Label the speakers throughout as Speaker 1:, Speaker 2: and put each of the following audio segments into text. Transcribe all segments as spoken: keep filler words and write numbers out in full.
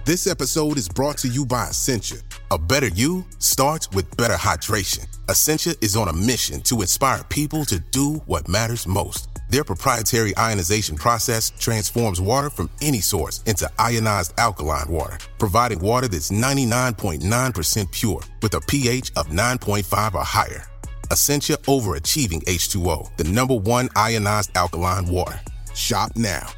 Speaker 1: This episode is brought to you by Essentia. A better you starts with better hydration. Essentia is on a mission to inspire people to do what matters most. Their proprietary ionization process transforms water from any source into ionized alkaline water, providing water that's ninety-nine point nine percent pure with a pH of nine point five or higher. Essentia overachieving H two O, the number one ionized alkaline water. Shop now.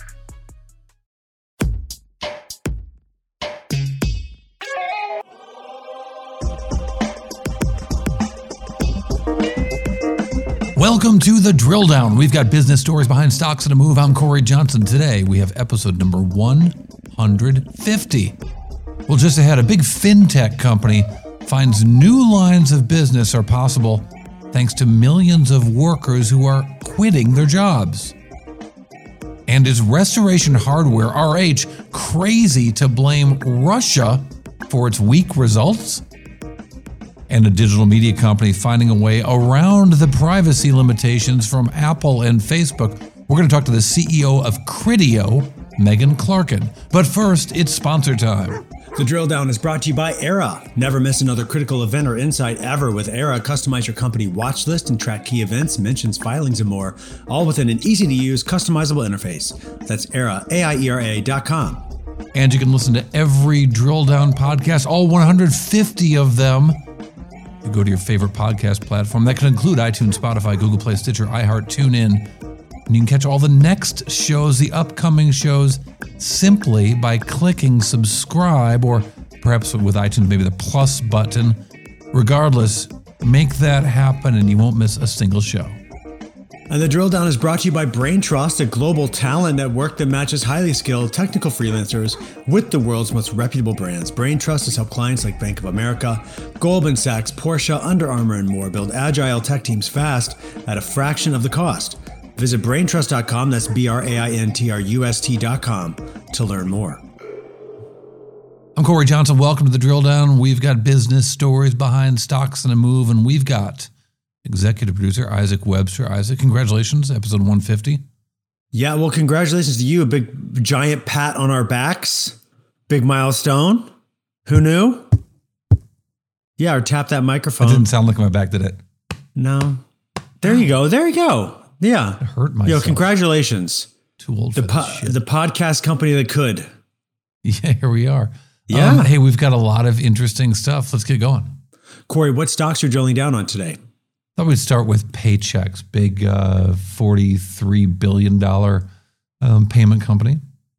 Speaker 2: Welcome to The Drill Down. We've got business stories behind stocks on a move. I'm Corey Johnson. Today, we have episode number one hundred fifty. Well, just ahead, a big fintech company finds new lines of business are possible thanks to millions of workers who are quitting their jobs. And is Restoration Hardware, R H, crazy to blame Russia for its weak results? And a digital media company finding a way around the privacy limitations from Apple and Facebook. We're going to talk to the C E O of Criteo, Megan Clarken. But first, it's sponsor time.
Speaker 3: The Drill Down is brought to you by Era. Never miss another critical event or insight ever with Era. Customize your company watch list and track key events, mentions, filings, and more, all within an easy-to-use, customizable interface. That's Era, A I E R A dot com.
Speaker 2: And you can listen to every Drill Down podcast, all one hundred fifty of them. You go to your favorite podcast platform. That can include iTunes, Spotify, Google Play, Stitcher, iHeart, TuneIn. And you can catch all the next shows, the upcoming shows, simply by clicking subscribe, or perhaps with iTunes, maybe the plus button. Regardless, make that happen and you won't miss a single show.
Speaker 3: And the Drill Down is brought to you by BrainTrust, a global talent network that matches highly skilled technical freelancers with the world's most reputable brands. BrainTrust has helped clients like Bank of America, Goldman Sachs, Porsche, Under Armour, and more build agile tech teams fast at a fraction of the cost. Visit brain trust dot com, that's B R A I N T R U S T dot com, to learn more.
Speaker 2: I'm Corey Johnson. Welcome to the Drill Down. We've got business stories behind stocks in a move, and we've got executive producer Isaac Webster. Isaac, congratulations, episode one fifty.
Speaker 3: Yeah, well, congratulations to you. A big, giant pat on our backs. Big milestone. Who knew? Yeah, or tap that microphone.
Speaker 2: It didn't sound like my back, did it?
Speaker 3: No. There you go. There you go. Yeah.
Speaker 2: I hurt myself.
Speaker 3: Yo, congratulations.
Speaker 2: Too old
Speaker 3: the
Speaker 2: for
Speaker 3: po-
Speaker 2: this shit.
Speaker 3: The podcast company that could.
Speaker 2: Yeah, here we are.
Speaker 3: Yeah.
Speaker 2: Um, hey, we've got a lot of interesting stuff. Let's get going.
Speaker 3: Corey, what stocks are you drilling down on today?
Speaker 2: I thought we'd start with Paychex, big uh, forty-three billion dollars um, payment company.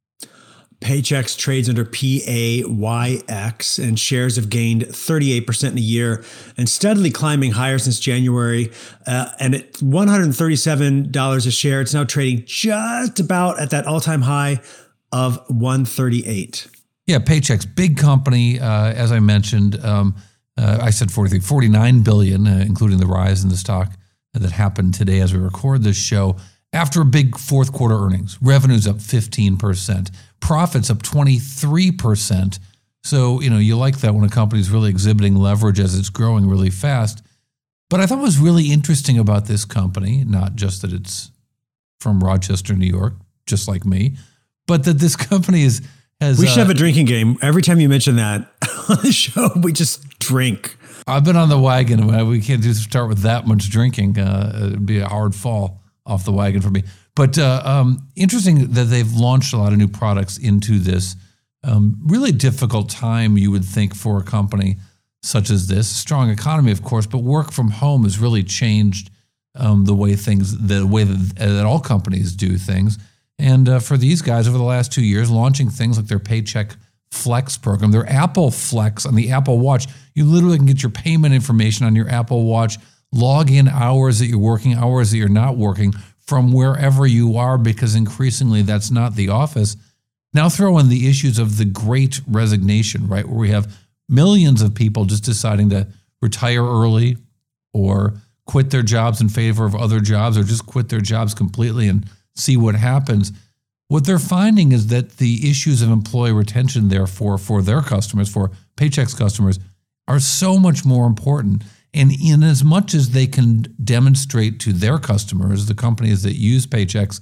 Speaker 3: Paychex trades under P A Y X, and shares have gained thirty-eight percent in a year and steadily climbing higher since January. Uh, and at one hundred thirty-seven dollars a share, it's now trading just about at that all-time high of one thirty-eight.
Speaker 2: Yeah, Paychex, big company, uh, as I mentioned. Um, Uh, I said forty-three, forty-nine billion, uh, including the rise in the stock that happened today as we record this show. After a big fourth quarter earnings, revenues up fifteen percent, profits up twenty-three percent. So, you know, you like that when a company is really exhibiting leverage as it's growing really fast. But I thought what was really interesting about this company, not just that it's from Rochester, New York, just like me, but that this company is Has,
Speaker 3: we should
Speaker 2: uh,
Speaker 3: have a drinking game. Every time you mention that on the show, we just drink.
Speaker 2: I've been on the wagon. We can't just start with that much drinking. Uh, it'd be a hard fall off the wagon for me. But uh, um, interesting that they've launched a lot of new products into this um, really difficult time, you would think, for a company such as this. Strong economy, of course, but work from home has really changed um, the way things, the way that, that all companies do things. And uh, for these guys over the last two years, launching things like their Paycheck Flex program, their Apple Flex on the Apple Watch, you literally can get your payment information on your Apple Watch, log in hours that you're working, hours that you're not working from wherever you are, because increasingly that's not the office. Now throw in the issues of the Great Resignation, right, where we have millions of people just deciding to retire early or quit their jobs in favor of other jobs, or just quit their jobs completely and see what happens. What they're finding is that the issues of employee retention, therefore, for their customers, for Paychex customers, are so much more important. And in as much as they can demonstrate to their customers, the companies that use Paychex,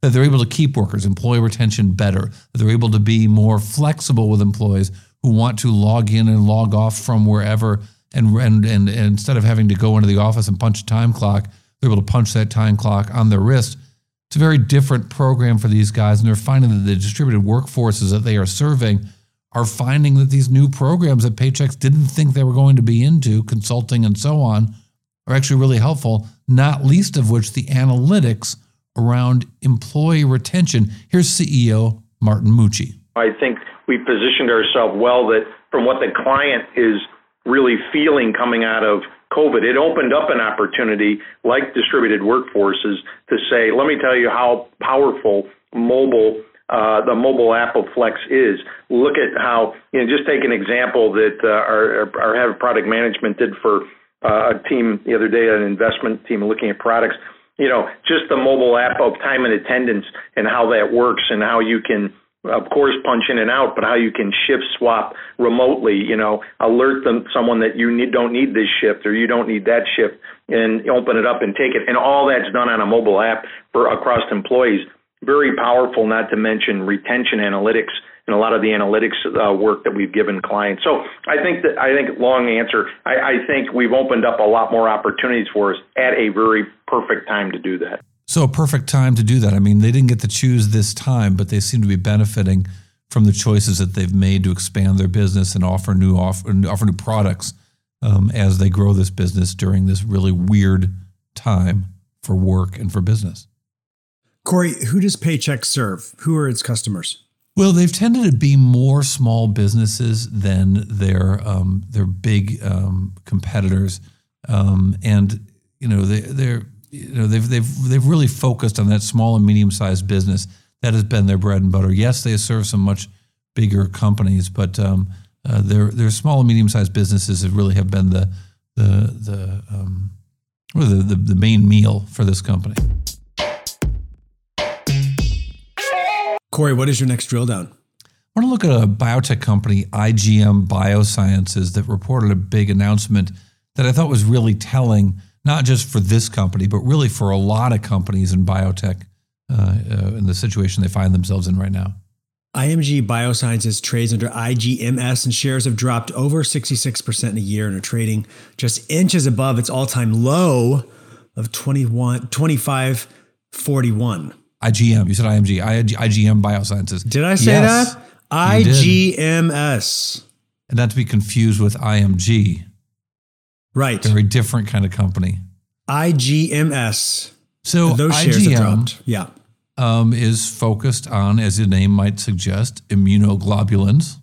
Speaker 2: that they're able to keep workers, employee retention better, that they're able to be more flexible with employees who want to log in and log off from wherever, and, and, and, and instead of having to go into the office and punch a time clock, they're able to punch that time clock on their wrist. It's a very different program for these guys, and they're finding that the distributed workforces that they are serving are finding that these new programs that Paychex didn't think they were going to be into, consulting and so on, are actually really helpful, not least of which the analytics around employee retention. Here's C E O Martin Mucci.
Speaker 4: I think we positioned ourselves well that from what the client is really feeling coming out of COVID, it opened up an opportunity like distributed workforces to say, let me tell you how powerful mobile Uh, the mobile app of Flex is. Look at how, you know, just take an example that uh, our, our head of product management did for uh, a team the other day, an investment team looking at products. You know, just the mobile app of time and attendance and how that works and how you can, of course, punch in and out, but how you can shift swap remotely, you know, alert them someone that you need, don't need this shift or you don't need that shift and open it up and take it. And all that's done on a mobile app for across employees. Very powerful, not to mention retention analytics and a lot of the analytics uh, work that we've given clients. So I think that I think long answer. I, I think we've opened up a lot more opportunities for us at a very perfect time to do that.
Speaker 2: So a perfect time to do that. I mean, they didn't get to choose this time, but they seem to be benefiting from the choices that they've made to expand their business and offer new offer, offer new products um, as they grow this business during this really weird time for work and for business.
Speaker 3: Corey, who does Paychex serve? Who are its customers?
Speaker 2: Well, they've tended to be more small businesses than their um, their big um, competitors, um, and you know they they're you know they've they've they've really focused on that small and medium sized business. That has been their bread and butter. Yes, they serve some much bigger companies, but um, uh, their their small and medium sized businesses have really have been the the the um, or the, the the main meal for this company.
Speaker 3: Corey, what is your next drill down?
Speaker 2: I want to look at a biotech company, I G M Biosciences, that reported a big announcement that I thought was really telling, not just for this company, but really for a lot of companies in biotech uh, uh, in the situation they find themselves in right now.
Speaker 3: I M G Biosciences trades under I G M S, and shares have dropped over sixty-six percent in a year and are trading just inches above its all-time low of twenty-one, twenty-five forty-one.
Speaker 2: I G M. You said I M G. I G M Biosciences.
Speaker 3: Did I say yes, that? I G M S.
Speaker 2: And not to be confused with I M G.
Speaker 3: Right.
Speaker 2: Very different kind of company.
Speaker 3: I G M S.
Speaker 2: So
Speaker 3: those shares
Speaker 2: I G M,
Speaker 3: have dropped. Yeah.
Speaker 2: Um, is focused on, as the name might suggest, immunoglobulins.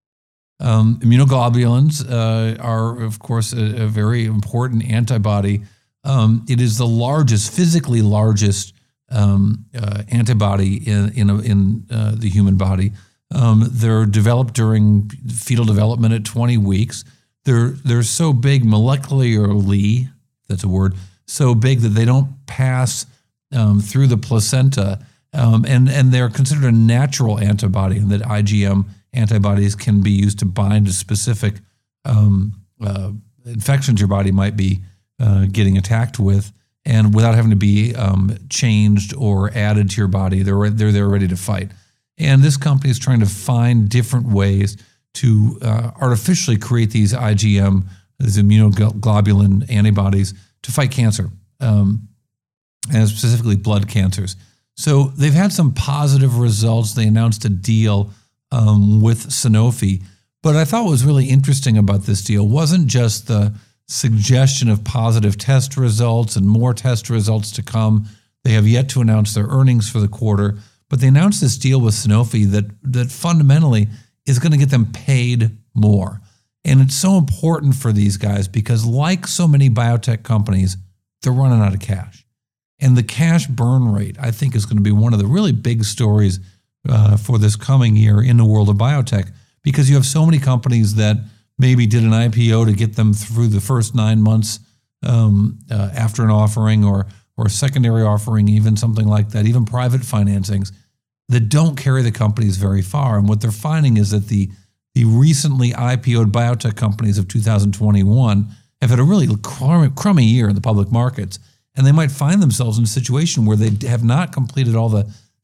Speaker 2: Um, immunoglobulins uh, are, of course, a, a very important antibody. Um, it is the largest, physically largest Um, uh, antibody in in, a, in uh, the human body. Um, they're developed during fetal development at twenty weeks. They're they're so big molecularly, that's a word, so big that they don't pass um, through the placenta, um, and and they're considered a natural antibody, and that I G M antibodies can be used to bind to specific um, uh, infections your body might be uh, getting attacked with. And without having to be um, changed or added to your body, they're they're there ready to fight. And this company is trying to find different ways to uh, artificially create these I G M, these immunoglobulin antibodies to fight cancer, um, and specifically blood cancers. So they've had some positive results. They announced a deal um, with Sanofi. But I thought what was really interesting about this deal wasn't just the suggestion of positive test results and more test results to come. They have yet to announce their earnings for the quarter, but they announced this deal with Sanofi that that fundamentally is going to get them paid more. And it's so important for these guys because, like so many biotech companies, they're running out of cash. And the cash burn rate, I think, is going to be one of the really big stories uh, for this coming year in the world of biotech, because you have so many companies that maybe did an I P O to get them through the first nine months um, uh, after an offering, or or a secondary offering, even something like that, even private financings that don't carry the companies very far. And what they're finding is that the the recently I P O'd biotech companies of two thousand twenty-one have had a really crummy year in the public markets, and they might find themselves in a situation where they have not completed all the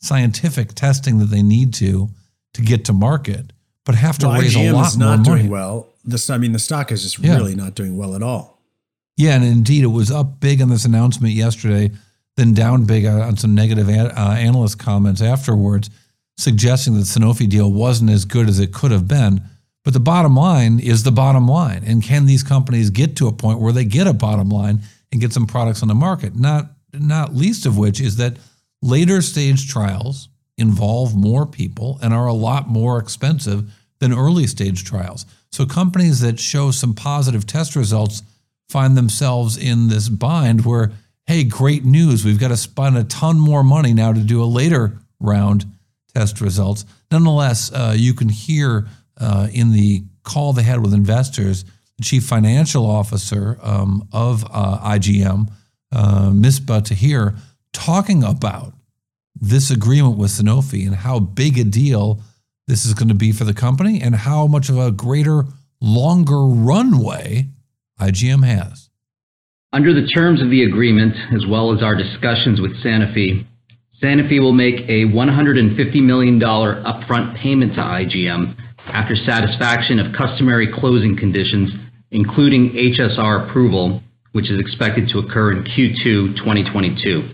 Speaker 2: scientific testing that they need to to get to market, but have to
Speaker 3: well,
Speaker 2: raise
Speaker 3: I G M
Speaker 2: a lot
Speaker 3: is
Speaker 2: more
Speaker 3: not
Speaker 2: money.
Speaker 3: doing well. This, I mean, the stock is just
Speaker 2: Yeah.
Speaker 3: really not doing well at all.
Speaker 2: Yeah, and indeed, it was up big on this announcement yesterday, then down big on some negative uh, analyst comments afterwards, suggesting that the Sanofi deal wasn't as good as it could have been. But the bottom line is the bottom line. And can these companies get to a point where they get a bottom line and get some products on the market? Not, not least of which is that later stage trials involve more people and are a lot more expensive than early stage trials. So companies that show some positive test results find themselves in this bind where, hey, great news, we've got to spend a ton more money now to do a later round test results. Nonetheless, uh, you can hear uh, in the call they had with investors, the chief financial officer um, of uh, I G M, uh, Misbah Tahir, talking about this agreement with Sanofi and how big a deal this is going to be for the company and how much of a greater, longer runway I G M has.
Speaker 5: Under the terms of the agreement, as well as our discussions with Sanofi, Sanofi will make a one hundred fifty million dollars upfront payment to I G M after satisfaction of customary closing conditions, including H S R approval, which is expected to occur in Q two twenty twenty-two.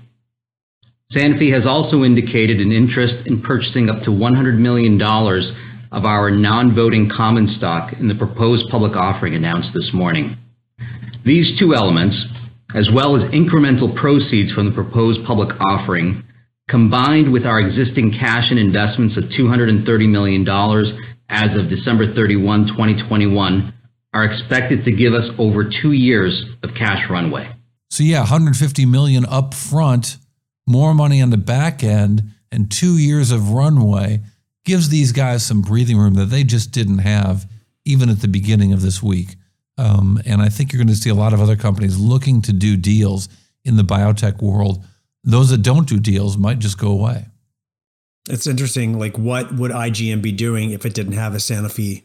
Speaker 5: Sanofi has also indicated an interest in purchasing up to one hundred million dollars of our non-voting common stock in the proposed public offering announced this morning. These two elements, as well as incremental proceeds from the proposed public offering, combined with our existing cash and investments of two hundred thirty million dollars as of December thirty-first, twenty twenty-one, are expected to give us over two years of cash runway.
Speaker 2: So yeah, one hundred fifty million dollars up front, more money on the back end, and two years of runway gives these guys some breathing room that they just didn't have even at the beginning of this week. Um, and I think you're going to see a lot of other companies looking to do deals in the biotech world. Those that don't do deals might just go away.
Speaker 3: It's interesting. Like, what would I G M be doing if it didn't have a Sanofi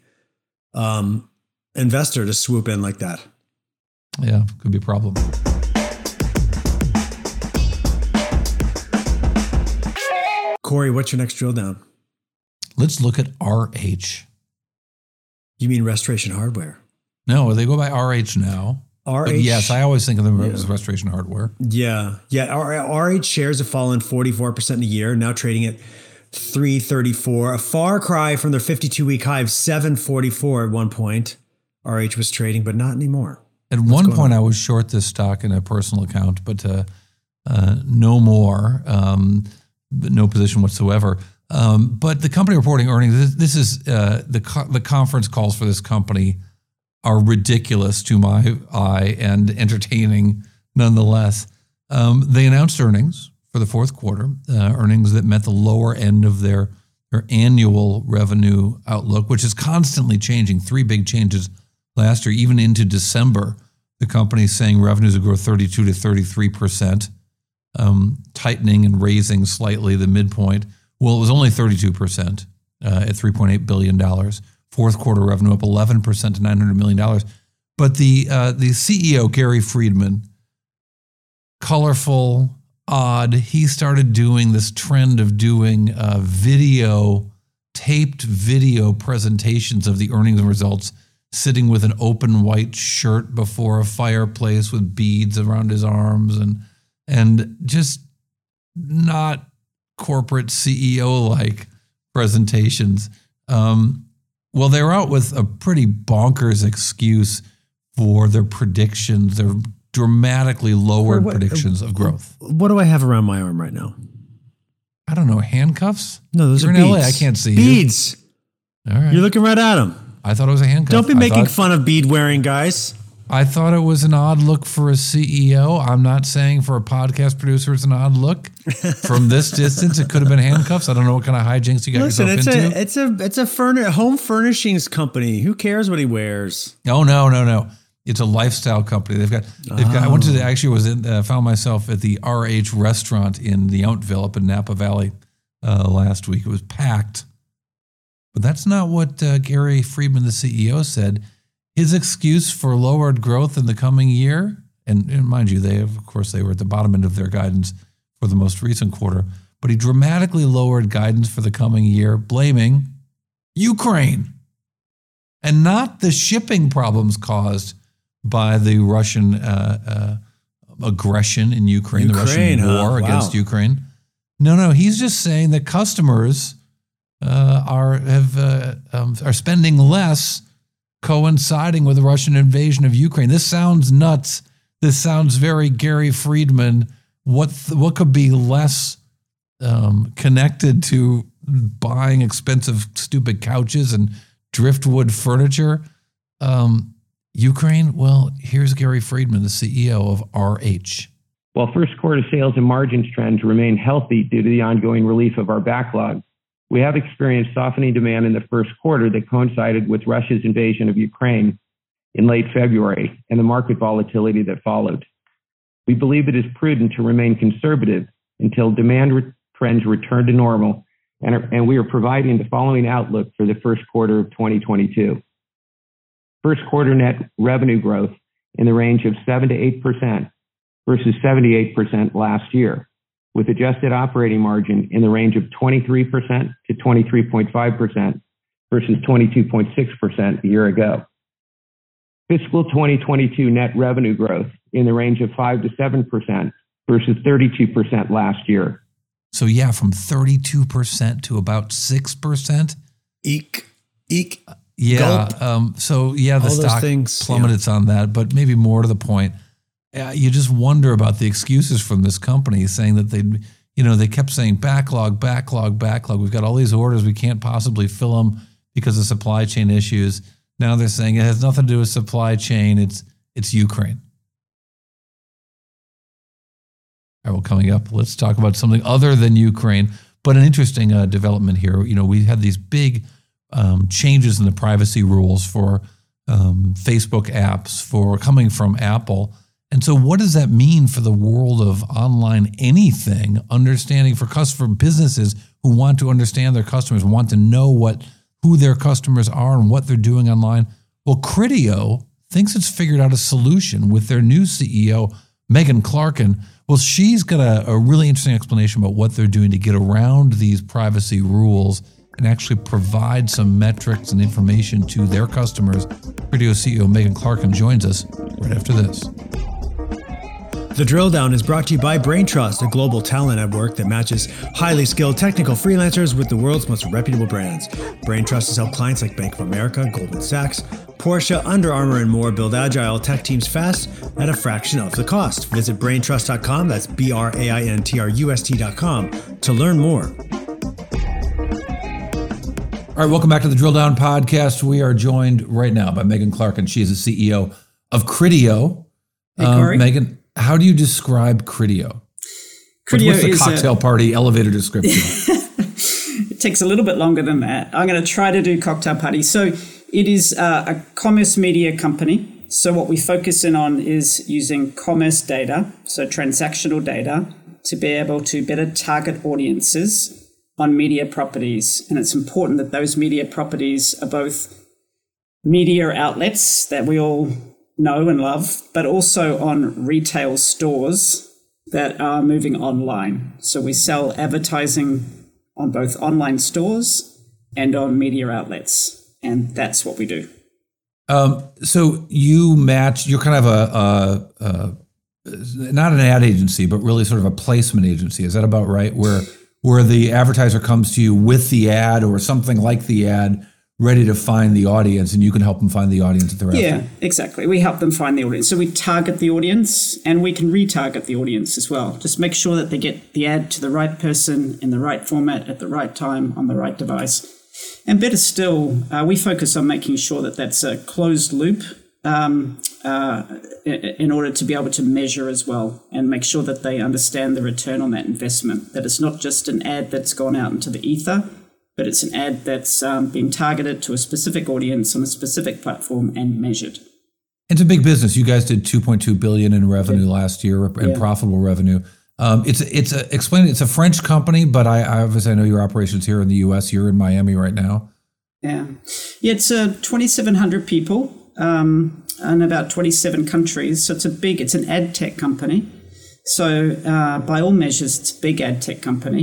Speaker 3: um, investor to swoop in like that?
Speaker 2: Yeah, could be a problem.
Speaker 3: Corey, what's your next drill down?
Speaker 2: Let's look at R H.
Speaker 3: You mean Restoration Hardware?
Speaker 2: No, they go by R H now.
Speaker 3: R H.
Speaker 2: But yes, I always think of them
Speaker 3: Yeah.
Speaker 2: as Restoration Hardware.
Speaker 3: Yeah. Yeah. R- RH shares have fallen forty-four percent in a year, now trading at three thirty-four, a far cry from their fifty-two week high of seven forty-four at one point. R H was trading, but not anymore.
Speaker 2: At
Speaker 3: What's
Speaker 2: one
Speaker 3: going
Speaker 2: point,
Speaker 3: on?
Speaker 2: I was short this stock in a personal account, but uh, uh, no more, um, but no position whatsoever. Um, but the company reporting earnings, this, this is uh, the co- the conference calls for this company are ridiculous to my eye and entertaining nonetheless. Um, they announced earnings for the fourth quarter, uh, earnings that met the lower end of their, their annual revenue outlook, which is constantly changing. Three big changes last year, even into December. The company's saying revenues will grow thirty-two to thirty-three percent, um, tightening and raising slightly the midpoint. Well, it was only thirty-two percent uh, at three point eight billion dollars. Fourth quarter revenue up eleven percent to nine hundred million dollars. But the uh, the C E O, Gary Friedman, colorful, odd, he started doing this trend of doing uh, video, taped video presentations of the earnings results, sitting with an open white shirt before a fireplace with beads around his arms and and just not corporate C E O-like presentations. Um, well, they're out with a pretty bonkers excuse for their predictions, their dramatically lowered
Speaker 3: What-
Speaker 2: predictions of growth.
Speaker 3: What do I have around my arm right now?
Speaker 2: I don't know, handcuffs?
Speaker 3: No, those
Speaker 2: You're
Speaker 3: are
Speaker 2: in
Speaker 3: beads.
Speaker 2: L A, I can't see you.
Speaker 3: Beads.
Speaker 2: All right.
Speaker 3: You're looking right at them.
Speaker 2: I thought it was a handcuff.
Speaker 3: Don't be
Speaker 2: I
Speaker 3: making
Speaker 2: thought-
Speaker 3: fun of bead wearing guys.
Speaker 2: I thought it was an odd look for a C E O. I'm not saying for a podcast producer it's an odd look. From this distance, it could have been handcuffs. I don't know what kind of hijinks you got
Speaker 3: Listen, it's
Speaker 2: yourself into.
Speaker 3: a it's a it's a furni- home furnishings company. Who cares what he wears?
Speaker 2: Oh no, no, no! It's a lifestyle company. They've got. They've got. I went to the, actually was in, uh, found myself at the R H restaurant in the Yountville up in Napa Valley uh, last week. It was packed, but that's not what uh, Gary Friedman, the C E O, said. His excuse for lowered growth in the coming year, and, and mind you, they of course they were at the bottom end of their guidance for the most recent quarter, but he dramatically lowered guidance for the coming year, blaming Ukraine and not the shipping problems caused by the Russian uh, uh, aggression in Ukraine,
Speaker 3: Ukraine,
Speaker 2: the Russian war
Speaker 3: huh?
Speaker 2: against
Speaker 3: Wow.
Speaker 2: Ukraine. No, no, he's just saying that customers uh, are have uh, um, are spending less, coinciding with the Russian invasion of Ukraine. This sounds nuts. This sounds very Gary Friedman. What th- what could be less um, connected to buying expensive, stupid couches and driftwood furniture? Um, Ukraine? Well, here's Gary Friedman, the C E O of R H.
Speaker 6: While first quarter sales and margins trends remain healthy due to the ongoing relief of our backlog, we have experienced softening demand in the first quarter that coincided with Russia's invasion of Ukraine in late February and the market volatility that followed. We believe it is prudent to remain conservative until demand re- trends return to normal, and, are, and we are providing the following outlook for the first quarter of twenty twenty-two. First quarter net revenue growth in the range of seven to eight percent versus seventy-eight percent last year, with adjusted operating margin in the range of twenty-three percent to twenty-three point five percent versus twenty-two point six percent a year ago. Fiscal twenty twenty-two net revenue growth in the range of five to seven percent versus thirty-two percent last year.
Speaker 2: So yeah, from thirty-two percent to about six percent.
Speaker 3: Eek, eek.
Speaker 2: Yeah.
Speaker 3: Gulp.
Speaker 2: Um, so yeah, the
Speaker 3: All those
Speaker 2: stock
Speaker 3: things,
Speaker 2: plummeted on that, but maybe more to the point, uh, you just wonder about the excuses from this company saying that they, you know, they kept saying backlog, backlog, backlog. We've got all these orders. We can't possibly fill them because of supply chain issues. Now they're saying it has nothing to do with supply chain. It's, it's Ukraine. All right, well, coming up, let's talk about something other than Ukraine, but an interesting uh, development here. You know, we had these big um, changes in the privacy rules for um, Facebook apps for coming from Apple. And so what does that mean for the world of online anything, understanding for customer businesses who want to understand their customers, want to know what who their customers are and what they're doing online? Well, Criteo thinks it's figured out a solution with their new C E O, Megan Clarken. Well, she's got a, a really interesting explanation about what they're doing to get around these privacy rules and actually provide some metrics and information to their customers. Criteo C E O Megan Clarken joins us right after this.
Speaker 3: The Drill Down is brought to you by BrainTrust, a global talent network that matches highly skilled technical freelancers with the world's most reputable brands. BrainTrust has helped clients like Bank of America, Goldman Sachs, Porsche, Under Armour, and more build agile tech teams fast at a fraction of the cost. Visit brain trust dot com, that's B R A I N T R U S T dot com, to learn more.
Speaker 2: All right, welcome back to the Drill Down podcast. We are joined right now by Megan Clarken. She is the C E O of Criteo.
Speaker 7: Hey,
Speaker 2: um,
Speaker 7: Corey.
Speaker 2: Megan, how do you describe Criteo?
Speaker 7: Criteo
Speaker 2: What's the
Speaker 7: is
Speaker 2: cocktail
Speaker 7: a,
Speaker 2: party elevator description?
Speaker 7: It takes a little bit longer than that. I'm going to try to do cocktail party. So it is uh, a commerce media company. So what we focus in on is using commerce data, so transactional data, to be able to better target audiences on media properties. And it's important that those media properties are both media outlets that we all know and love, but also on retail stores that are moving online. So we sell advertising on both online stores and on media outlets. And that's what we do.
Speaker 2: Um, so you match, you're kind of a, a, a, not an ad agency, but really sort of a placement agency. Is that about right? Where, where the advertiser comes to you with the ad or something like the ad, ready to find the audience, and you can help them find the audience that they're after.
Speaker 7: Yeah, exactly. We help them find the audience. So we target the audience and we can retarget the audience as well. Just make sure that they get the ad to the right person in the right format at the right time on the right device. And better still, uh, we focus on making sure that that's a closed loop um, uh, in order to be able to measure as well and make sure that they understand the return on that investment, that it's not just an ad that's gone out into the ether, but it's an ad that's um, being targeted to a specific audience on a specific platform and measured.
Speaker 2: It's a big business. You guys did two point two billion dollars in revenue yeah. last year, and yeah. profitable revenue. Um, it's it's a, explain it. It's a French company, but I, I obviously I know your operations here in the U S. You're in Miami right now.
Speaker 7: Yeah, yeah. It's uh, twenty-seven hundred people um, in about twenty-seven countries. So it's a big. It's an ad tech company. So uh, by all measures, it's a big ad tech company.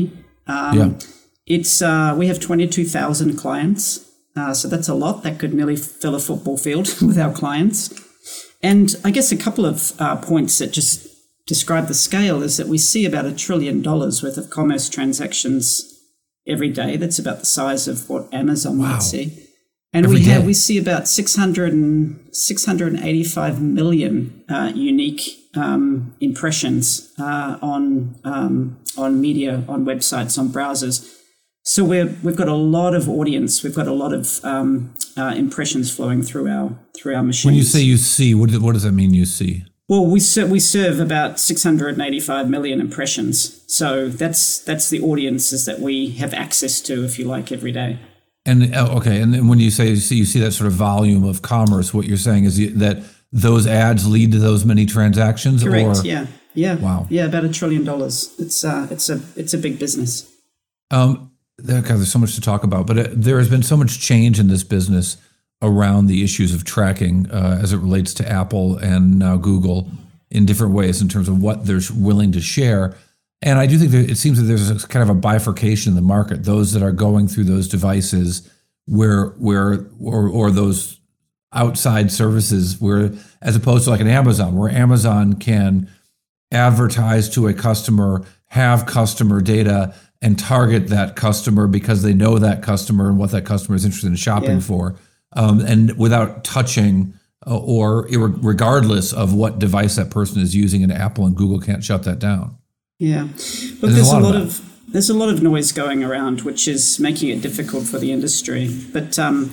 Speaker 7: Um,
Speaker 2: yeah.
Speaker 7: It's uh, we have twenty-two thousand clients, uh, so that's a lot. That could nearly fill a football field with our clients. And I guess a couple of uh, points that just describe the scale is that we see about a trillion dollars worth of commerce transactions every day. That's about the size of what Amazon wow. might see. And every we have day. we see about six hundred and six hundred eighty-five million uh, unique um, impressions uh, on um, on media, on websites, on browsers. So we're, we've got a lot of audience. We've got a lot of um, uh, impressions flowing through our through our machines.
Speaker 2: When you say you see, what, what does that mean? You see?
Speaker 7: Well, we ser- we serve about six hundred eighty-five million impressions. So that's that's the audiences that we have access to, if you like, every day.
Speaker 2: And okay, and then when you say you see, you see that sort of volume of commerce, what you're saying is that those ads lead to those many transactions.
Speaker 7: Correct.
Speaker 2: Or?
Speaker 7: Yeah. Yeah.
Speaker 2: Wow.
Speaker 7: Yeah, about a trillion dollars. It's uh, it's a it's a big business.
Speaker 2: Um. God, there's so much to talk about, but there has been so much change in this business around the issues of tracking uh, as it relates to Apple and now Google in different ways in terms of what they're willing to share. And I do think that it seems that there's a, kind of a bifurcation in the market. Those that are going through those devices where, where or, or those outside services where, as opposed to like an Amazon, where Amazon can advertise to a customer, have customer data, and target that customer because they know that customer and what that customer is interested in shopping yeah. for, um, and without touching uh, or ir- regardless of what device that person is using, and Apple and Google can't shut that down.
Speaker 7: Yeah, but there's, there's a lot, a lot of, of there's a lot of noise going around, which is making it difficult for the industry. But um,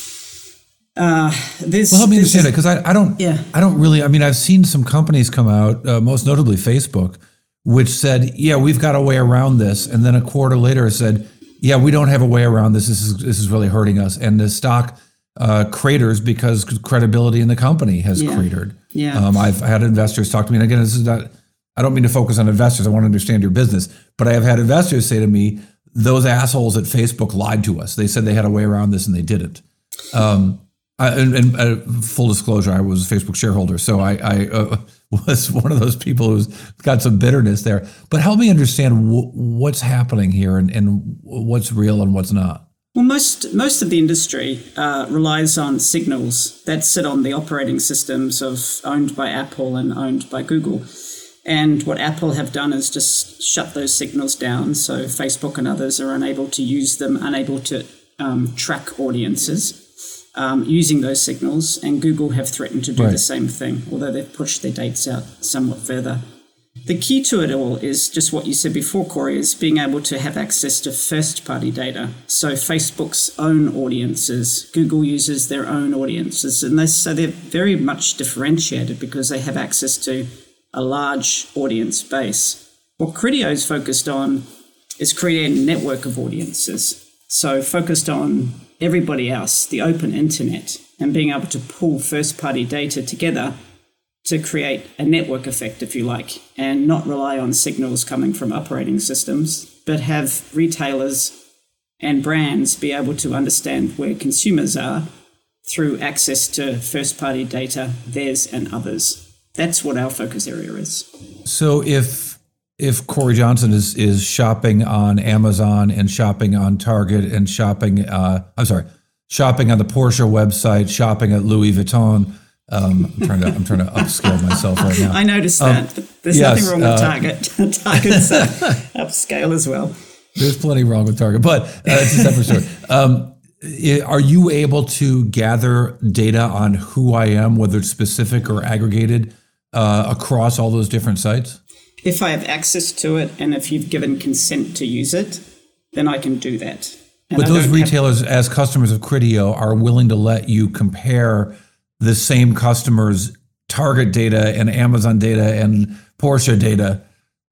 Speaker 7: uh, there's
Speaker 2: well, help me understand it because I, I don't
Speaker 7: yeah.
Speaker 2: I don't really. I mean, I've seen some companies come out, uh, most notably Facebook, which said, yeah, we've got a way around this. And then a quarter later said, yeah, we don't have a way around this. This is this is really hurting us. And the stock uh, craters because credibility in the company has
Speaker 7: yeah.
Speaker 2: cratered.
Speaker 7: Yeah.
Speaker 2: Um, I've had investors talk to me. And again, this is not, I don't mean to focus on investors. I want to understand your business. But I have had investors say to me, those assholes at Facebook lied to us. They said they had a way around this and they didn't. Um, I, and, and uh, full disclosure, I was a Facebook shareholder. So I, I uh, was one of those people who's got some bitterness there. But help me understand w- what's happening here and, and what's real and what's not.
Speaker 7: Well, most most of the industry uh, relies on signals that sit on the operating systems of owned by Apple and owned by Google. And what Apple have done is just shut those signals down. So Facebook and others are unable to use them, unable to um, track audiences. Um, using those signals, and Google have threatened to do
Speaker 2: right.
Speaker 7: the same thing, although they've pushed their dates out somewhat further. The key to it all is just what you said before, Corey, is being able to have access to first-party data. So Facebook's own audiences, Google uses their own audiences, and they, so they're very much differentiated because they have access to a large audience base. What Criteo is focused on is creating a network of audiences, so focused on everybody else, the open internet, and being able to pull first-party data together to create a network effect, if you like, and not rely on signals coming from operating systems, but have retailers and brands be able to understand where consumers are through access to first-party data, theirs and others. That's what our focus area is.
Speaker 2: So if if Corey Johnson is is shopping on Amazon and shopping on Target and shopping, uh, I'm sorry, shopping on the Porsche website, shopping at Louis Vuitton. Um, I'm trying to I'm trying to upscale myself right now.
Speaker 7: I noticed that. Um, but there's yes, nothing wrong with uh, Target. Target's uh, upscale as well.
Speaker 2: There's plenty wrong with Target, but uh, it's a separate story. Um, are you able to gather data on who I am, whether it's specific or aggregated, uh, across all those different sites?
Speaker 7: If I have access to it and if you've given consent to use it, then I can do that. And
Speaker 2: but
Speaker 7: I
Speaker 2: those retailers,
Speaker 7: have-
Speaker 2: as customers of Criteo, are willing to let you compare the same customers' Target data and Amazon data and Porsche data.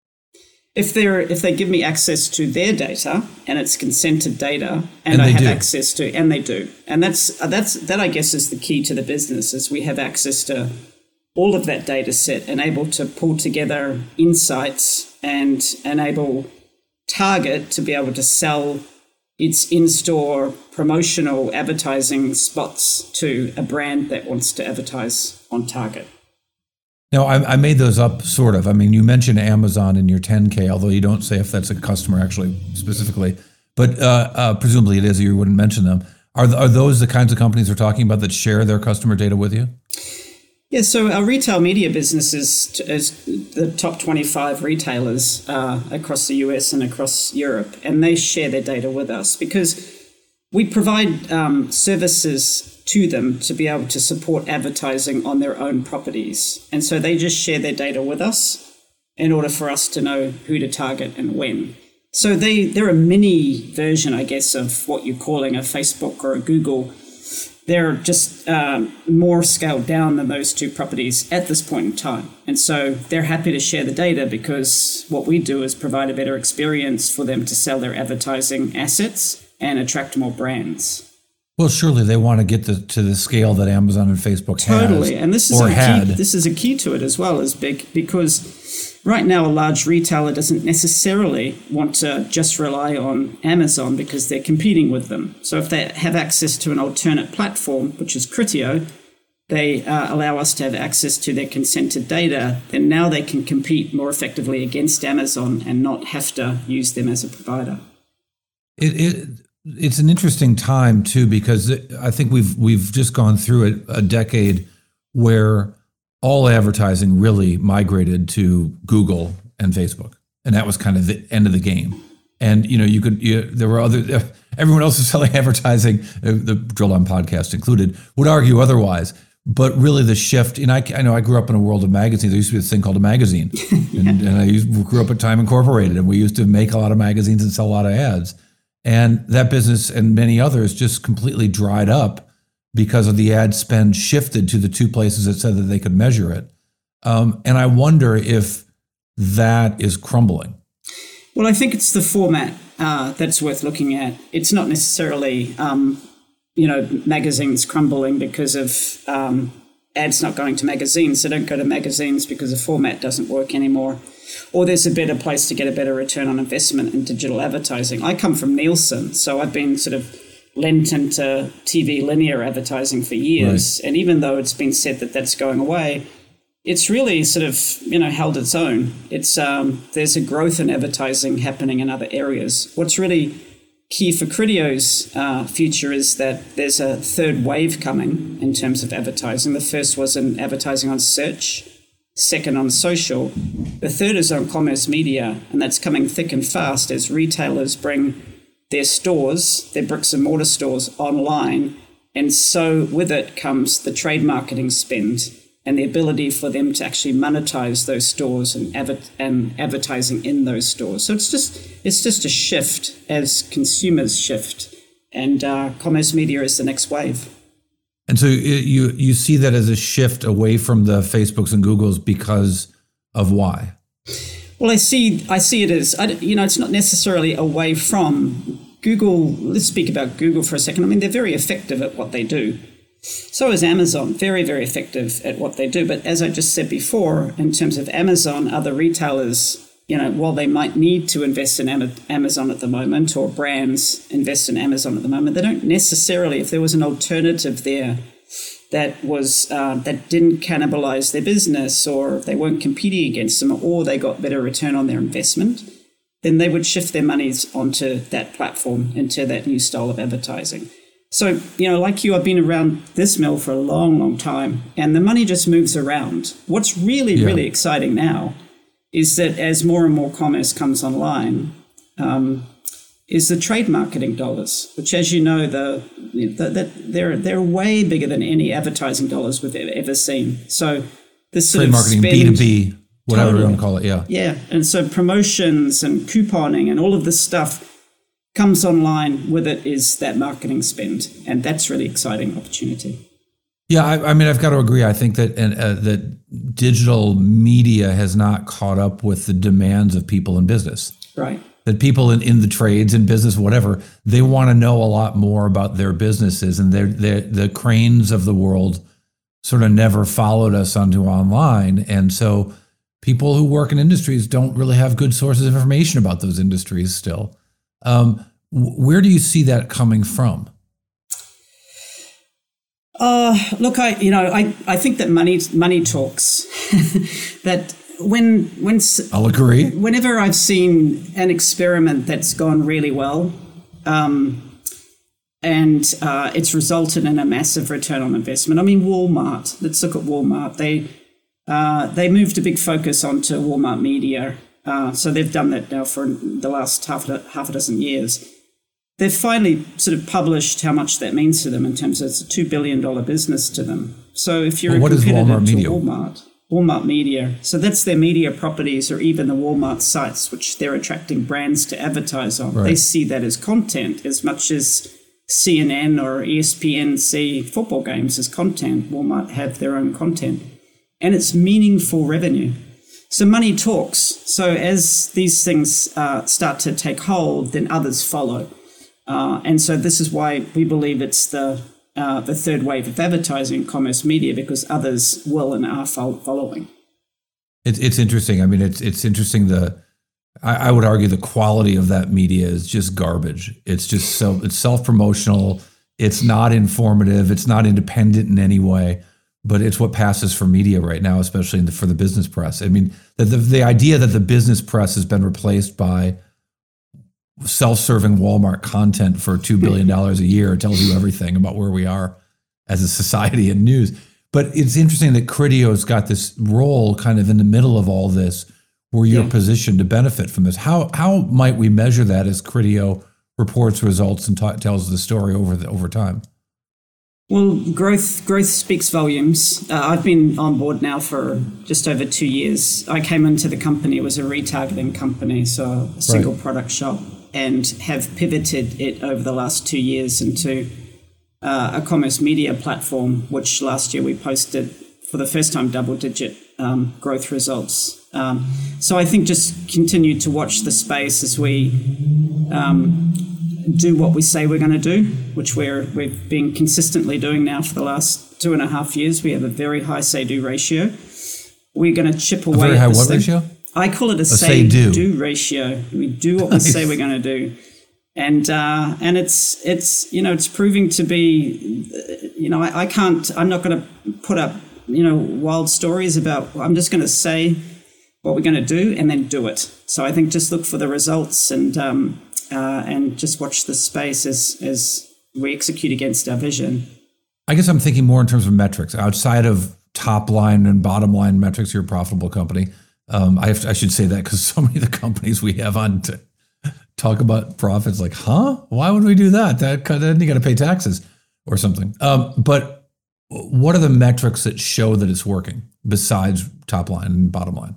Speaker 7: If they're if they give me access to their data and it's consented data and,
Speaker 2: and
Speaker 7: I have
Speaker 2: do.
Speaker 7: access to, and they do, and that's that's that I guess is the key to the business, is we have access to all of that data set and able to pull together insights and enable Target to be able to sell its in-store promotional advertising spots to a brand that wants to advertise on Target.
Speaker 2: Now, I, I made those up, sort of. I mean, you mentioned Amazon in your ten K, although you don't say if that's a customer actually specifically. But uh, uh, presumably it is, or you wouldn't mention them. Are, are those the kinds of companies we're talking about that share their customer data with you?
Speaker 7: Yeah, so our retail media business is, is the top twenty-five retailers uh, across the U S and across Europe, and they share their data with us because we provide um, services to them to be able to support advertising on their own properties. And so they just share their data with us in order for us to know who to target and when. So they, they're a mini version, I guess, of what you're calling a Facebook or a Google. They're just um, more scaled down than those two properties at this point in time. And so they're happy to share the data because what we do is provide a better experience for them to sell their advertising assets and attract more brands.
Speaker 2: Well, surely they want to get the, to the scale that Amazon and Facebook
Speaker 7: totally.
Speaker 2: has,
Speaker 7: and this is
Speaker 2: or
Speaker 7: a
Speaker 2: had.
Speaker 7: Key, this is a key to it as well, as big because right now a large retailer doesn't necessarily want to just rely on Amazon because they're competing with them. So if they have access to an alternate platform, which is Criteo, they uh, allow us to have access to their consented data, then now they can compete more effectively against Amazon and not have to use them as a provider.
Speaker 2: It, it It's an interesting time too, because I think we've we've just gone through a, a decade where all advertising really migrated to Google and Facebook, and that was kind of the end of the game. And you know, you could you, there were other everyone else was selling advertising, the Drill Down podcast included, would argue otherwise. But really, the shift, and I, I know I grew up in a world of magazines. There used to be this thing called a magazine, yeah. and, and I used, grew up at Time Incorporated, and we used to make a lot of magazines and sell a lot of ads. And that business and many others just completely dried up because of the ad spend shifted to the two places that said that they could measure it. Um, and I wonder if that is crumbling.
Speaker 7: Well, I think it's the format uh, that's worth looking at. It's not necessarily, um, you know, magazines crumbling because of um, ads not going to magazines. They don't go to magazines because the format doesn't work anymore. Or there's a better place to get a better return on investment in digital advertising. I come from Nielsen, so I've been sort of lent into T V linear advertising for years. Right. And even though it's been said that that's going away, it's really sort of, you know, held its own. It's um, there's a growth in advertising happening in other areas. What's really key for Criteo's uh, future is that there's a third wave coming in terms of advertising. The first was in advertising on search. Second on social. The third is on commerce media, and that's coming thick and fast as retailers bring their stores, their bricks and mortar stores, online. And so with it comes the trade marketing spend and the ability for them to actually monetize those stores and, adver- and advertising in those stores. So it's just it's just a shift as consumers shift, and uh, commerce media is the next wave.
Speaker 2: And so you you see that as a shift away from the Facebooks and Googles because of why?
Speaker 7: Well, I see I see it as, you know, it's not necessarily away from Google. Let's speak about Google for a second. I mean, they're very effective at what they do. So is Amazon, very, very effective at what they do. But as I just said before, in terms of Amazon, other retailers, you know, while they might need to invest in Amazon at the moment, or brands invest in Amazon at the moment, they don't necessarily, if there was an alternative there that was uh, that didn't cannibalize their business, or they weren't competing against them, or they got better return on their investment, then they would shift their monies onto that platform, into that new style of advertising. So, you know, like you, I've been around this mill for a long, long time, and the money just moves around. What's really, yeah. really exciting now is that as more and more commerce comes online, um, is the trade marketing dollars, which, as you know, the, the, the they're they're way bigger than any advertising dollars we've ever seen. So this sort
Speaker 2: trade
Speaker 7: of
Speaker 2: marketing,
Speaker 7: spend,
Speaker 2: B two B, whatever
Speaker 7: totally.
Speaker 2: you want to call it, yeah.
Speaker 7: Yeah, and so promotions and couponing and all of this stuff comes online. With it is that marketing spend, and that's really exciting opportunity.
Speaker 2: Yeah, I, I mean, I've got to agree. I think that uh, that digital media has not caught up with the demands of people in business.
Speaker 7: Right.
Speaker 2: That people in, in the trades and business, whatever, they want to know a lot more about their businesses, and they're, they're, the Cranes of the world sort of never followed us onto online. And so people who work in industries don't really have good sources of information about those industries still. Um, where do you see that coming from?
Speaker 7: Uh, look, I you know I, I think that money money talks. That when when
Speaker 2: I'll agree.
Speaker 7: Whenever I've seen an experiment that's gone really well, um, and uh, it's resulted in a massive return on investment. I mean, Walmart. Let's look at Walmart. They uh, they moved a big focus onto Walmart Media. Uh, so they've done that now for the last half a, half a dozen years. They've finally sort of published how much that means to them in terms of it's a two billion dollars business to them. So if you're
Speaker 2: well,
Speaker 7: a competitor
Speaker 2: Walmart
Speaker 7: to
Speaker 2: Media?
Speaker 7: Walmart, Walmart Media, so that's their media properties or even the Walmart sites, which they're attracting brands to advertise on.
Speaker 2: Right.
Speaker 7: They see that as content as much as C N N or E S P N see football games as content. Walmart have their own content. And it's meaningful revenue. So money talks. So as these things uh, start to take hold, then others follow. Uh, and so this is why we believe it's the uh, the third wave of advertising, commerce media, because others will and are following.
Speaker 2: It's it's interesting. I mean, it's it's interesting. The I, I would argue the quality of that media is just garbage. It's just so it's self promotional. It's not informative. It's not independent in any way. But it's what passes for media right now, especially in the, for the business press. I mean, the, the the idea that the business press has been replaced by self-serving Walmart content for two billion dollars a year tells you everything about where we are as a society and news. But it's interesting that Criteo's got this role kind of in the middle of all this where you're yeah. positioned to benefit from this. How how might we measure that as Criteo reports results and ta- tells the story over the, over time?
Speaker 7: Well, growth growth speaks volumes. Uh, I've been on board now for just over two years. I came into the company, it was a retargeting company, so a single right. product shop, and have pivoted it over the last two years into uh, a commerce media platform, which last year we posted for the first time double-digit um, growth results. Um, so I think just continue to watch the space as we um, do what we say we're going to do, which we're, we've been consistently doing now for the last two and a half years. We have a very high say-do ratio. We're going to chip away
Speaker 2: a very
Speaker 7: at
Speaker 2: high
Speaker 7: this
Speaker 2: what
Speaker 7: thing.
Speaker 2: ratio?
Speaker 7: I call it a, a say-do say ratio. We do what nice. we say we're going to do. And uh, and it's, it's you know, it's proving to be, you know, I, I can't, I'm not going to put up, you know, wild stories about, I'm just going to say what we're going to do and then do it. So I think just look for the results and um, uh, and just watch the space as as we execute against our vision.
Speaker 2: I guess I'm thinking more in terms of metrics outside of top line and bottom line metrics. You're a profitable company. Um, I, have to, I should say that because so many of the companies we have on to talk about profits, like, huh? Why would we do that? That then you got to pay taxes or something. Um, but what are the metrics that show that it's working besides top line and bottom line?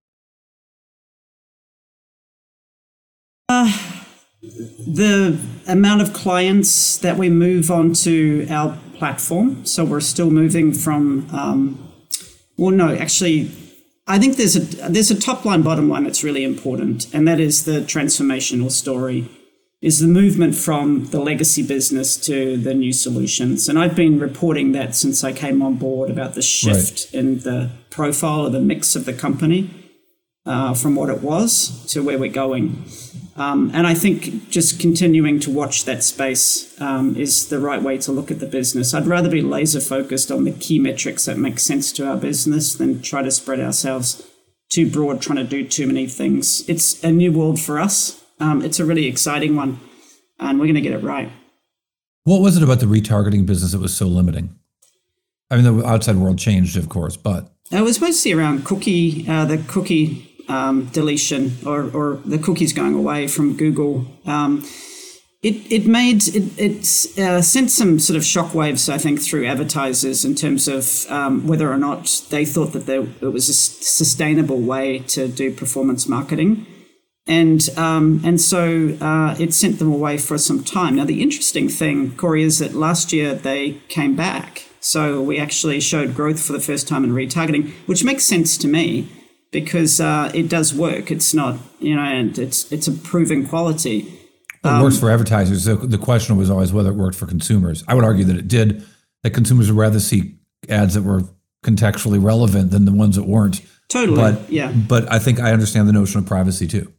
Speaker 7: Uh, the amount of clients that we move onto our platform. So we're still moving from, um, well, no, actually, I think there's a there's a top line, bottom line that's really important, and that is the transformational story, is the movement from the legacy business to the new solutions. And I've been reporting that since I came on board about the shift right. in the profile or the mix of the company uh, from what it was to where we're going. Um, and I think just continuing to watch that space um, is the right way to look at the business. I'd rather be laser focused on the key metrics that make sense to our business than try to spread ourselves too broad, trying to do too many things. It's a new world for us. Um, it's a really exciting one, and we're going to get it right.
Speaker 2: What was it about the retargeting business that was so limiting? I mean, the outside world changed, of course, but
Speaker 7: it was mostly around cookie, uh, the cookie. Um, deletion or, or the cookies going away from Google. Um, it it made it, it uh, sent some sort of shockwaves, I think, through advertisers in terms of um, whether or not they thought that there, it was a sustainable way to do performance marketing, and um, and so uh, it sent them away for some time. Now the interesting thing, Corey, is that last year they came back, so we actually showed growth for the first time in retargeting, which makes sense to me. Because uh, it does work. It's not, you know, and it's it's a proven quality.
Speaker 2: It um, works for advertisers. The, the question was always whether it worked for consumers. I would argue that it did, that consumers would rather see ads that were contextually relevant than the ones that weren't.
Speaker 7: Totally,
Speaker 2: but,
Speaker 7: yeah.
Speaker 2: But I think I understand the notion of privacy too.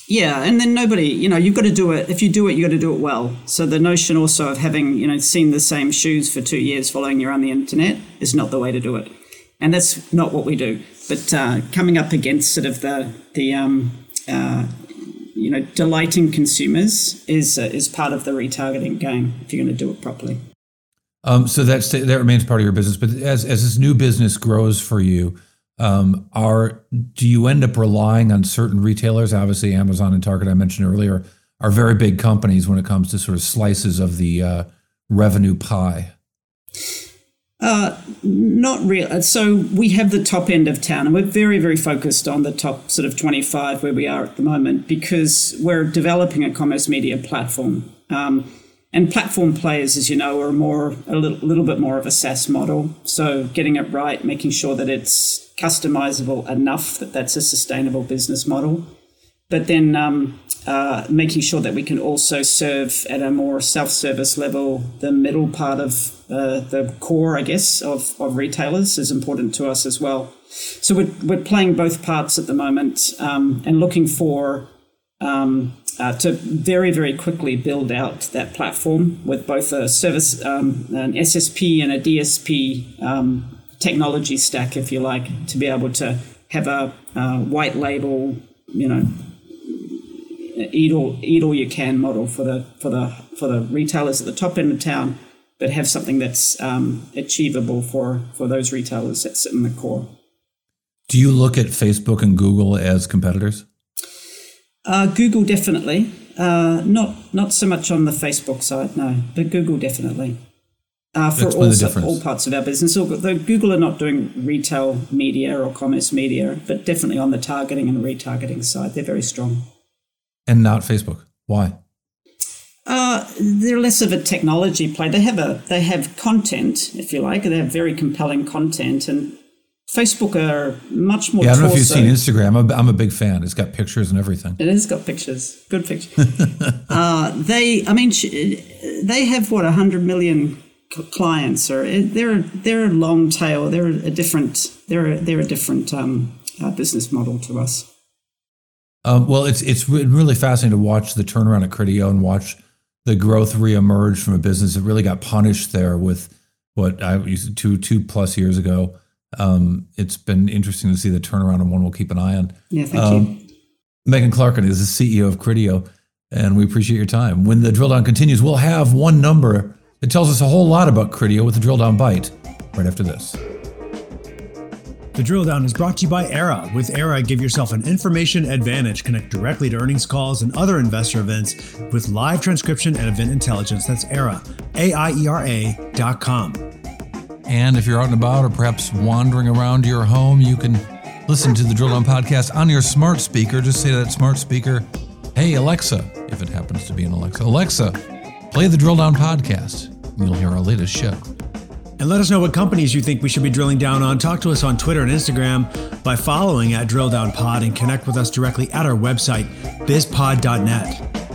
Speaker 7: Yeah, and then nobody, you know, you've got to do it. If you do it, you've got to do it well. So the notion also of having, you know, seen the same shoes for two years following you on the internet is not the way to do it. And that's not what we do. But uh, coming up against sort of the, the um, uh, you know, delighting consumers is uh, is part of the retargeting game if you're going to do it properly.
Speaker 2: Um, so that's, that remains part of your business. But as, as this new business grows for you, Um, are do you end up relying on certain retailers? Obviously, Amazon and Target, I mentioned earlier, are very big companies when it comes to sort of slices of the uh, revenue pie.
Speaker 7: Uh, not real. So we have the top end of town, and we're very, very focused on the top sort of twenty-five where we are at the moment because we're developing a commerce media platform. Um, And platform players, as you know, are more a little, little bit more of a SaaS model. So getting it right, making sure that it's customizable enough that that's a sustainable business model. But then um, uh, making sure that we can also serve at a more self-service level the middle part of uh, the core, I guess, of, of retailers is important to us as well. So we're, we're playing both parts at the moment um, and looking for um, Uh, to very, very quickly build out that platform with both a service, um, an S S P and a D S P um, technology stack, if you like, to be able to have a uh, white label, you know, eat all eat all you can model for the for the for the retailers at the top end of town, but have something that's um, achievable for for those retailers that sit in the core.
Speaker 2: Do you look at Facebook and Google as competitors?
Speaker 7: Uh, Google definitely, uh, not not so much on the Facebook side, no, but Google definitely. Uh, for all, all parts of our business. Though Google are not doing retail media or commerce media, but definitely on the targeting and retargeting side, they're very strong.
Speaker 2: And not Facebook. Why?
Speaker 7: Uh, they're less of a technology play. They have a they have content, if you like. They have very compelling content, and Facebook are much more.
Speaker 2: Yeah, I don't
Speaker 7: torso.
Speaker 2: know if you've seen Instagram. I'm a, I'm a big fan. It's got pictures and everything.
Speaker 7: It has got pictures, good pictures. uh, they, I mean, they have what a hundred million clients, or they're they're a long tail. They're a different. They're a, they're a different um, uh, business model to us.
Speaker 2: Um, well, it's it's really fascinating to watch the turnaround at Criteo and watch the growth reemerge from a business that really got punished there with what I used two two plus years ago. Um, it's been interesting to see the turnaround, and one we'll keep an eye on.
Speaker 7: Yeah, thank
Speaker 2: um,
Speaker 7: you.
Speaker 2: Megan Clarken is the C E O of Criteo, and we appreciate your time. When the drill down continues, we'll have one number that tells us a whole lot about Criteo with the drill down bite right after this.
Speaker 3: The Drill Down is brought to you by Era. With Era, give yourself an information advantage. Connect directly to earnings calls and other investor events with live transcription and event intelligence. That's Era, A I E R A dot com.
Speaker 2: And if you're out and about or perhaps wandering around your home, you can listen to the Drill Down podcast on your smart speaker. Just say to that smart speaker, hey, Alexa, if it happens to be an Alexa, Alexa, play the Drill Down podcast. And you'll hear our latest show.
Speaker 3: And let us know what companies you think we should be drilling down on. Talk to us on Twitter and Instagram by following at Drill Down Pod, and connect with us directly at our website, biz pod dot net.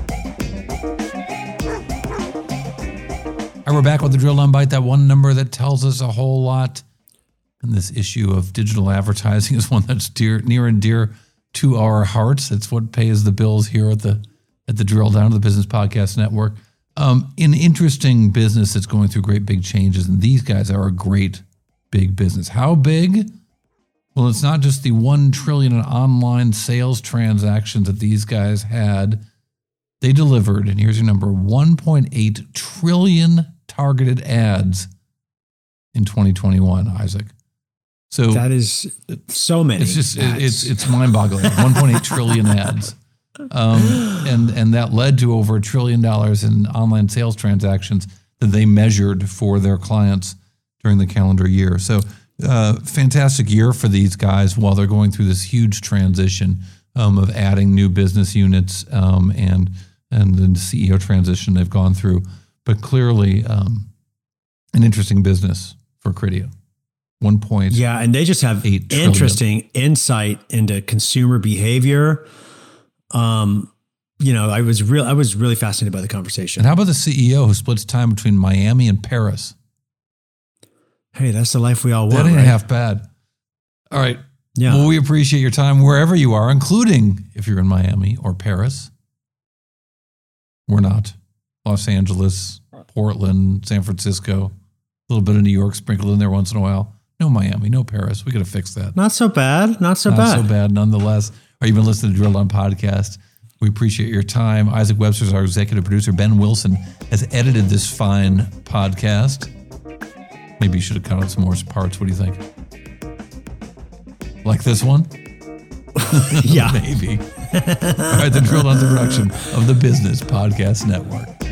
Speaker 2: All right, we're back with the Drill Down Bite, that one number that tells us a whole lot. And this issue of digital advertising is one that's dear, near and dear to our hearts. It's what pays the bills here at the at the Drill Down, the Business Podcast Network. Um, an interesting business that's going through great big changes, and these guys are a great big business. How big? Well, it's not just the one trillion in online sales transactions that these guys had. They delivered, and here's your number, one point eight trillion targeted ads in twenty twenty-one, Isaac. So
Speaker 3: that is so many.
Speaker 2: It's just it, it's it's mind-boggling. one point eight trillion ads. Um, and and that led to over a trillion dollars in online sales transactions that they measured for their clients during the calendar year. So, uh, fantastic year for these guys while they're going through this huge transition um, of adding new business units um, and and the C E O transition they've gone through. But clearly, um, an interesting business for Criteo. One point.
Speaker 3: Yeah, and they just have interesting insight into consumer behavior. Um, you know, I was real. I was really fascinated by the conversation.
Speaker 2: And how about the C E O who splits time between Miami and Paris?
Speaker 3: Hey, that's the life we all want.
Speaker 2: That ain't
Speaker 3: right?
Speaker 2: half bad. All right,
Speaker 3: Yeah.
Speaker 2: Well, we appreciate your time wherever you are, including if you're in Miami or Paris. We're not. Los Angeles, Portland, San Francisco, a little bit of New York sprinkled in there once in a while. No Miami, no Paris. We got to fix that.
Speaker 3: Not so bad. Not so
Speaker 2: Not
Speaker 3: bad.
Speaker 2: so bad, nonetheless. Or you've been listening to Drill Down Podcast. We appreciate your time. Isaac Webster is our executive producer. Ben Wilson has edited this fine podcast. Maybe you should have cut out some more parts. What do you think? Like this one?
Speaker 3: Yeah.
Speaker 2: Maybe. All right, the Drill Down production of the Business Podcast Network.